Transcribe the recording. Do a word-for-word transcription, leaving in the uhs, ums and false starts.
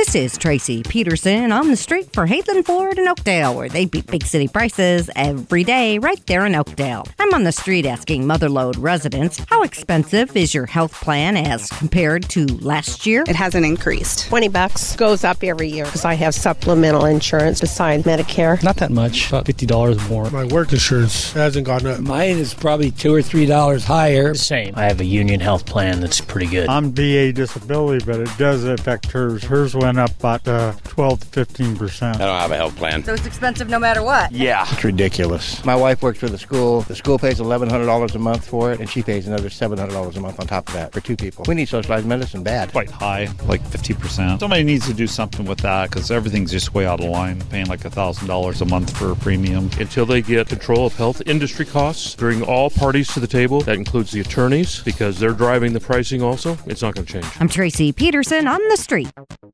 This is Tracy Peterson on the street for Hayden Ford in Oakdale, where they beat big city prices every day right there in Oakdale. I'm on the street asking Motherlode residents, how expensive is your health plan as compared to last year? It hasn't increased. twenty bucks goes up every year because I have supplemental insurance besides Medicare. Not that much, about fifty dollars more. My work insurance hasn't gone up. Mine is probably two or three dollars higher. Same. I have a union health plan that's pretty good. I'm V A disability, but it does affect hers. Hers went up about uh, twelve to fifteen percent. I don't have a health plan. So it's expensive no matter what? Yeah. It's ridiculous. My wife works for the school. The school pays eleven hundred dollars a month for it, and she pays another seven hundred dollars a month on top of that for two people. We need socialized medicine bad. Quite high, like fifty percent. Somebody needs to do something with that because everything's just way out of line, paying like one thousand dollars a month for a premium. Until they get control of health industry costs, bring all parties to the table. That includes the attorneys because they're driving the pricing also. It's not going to change. I'm Tracy Peterson on the street.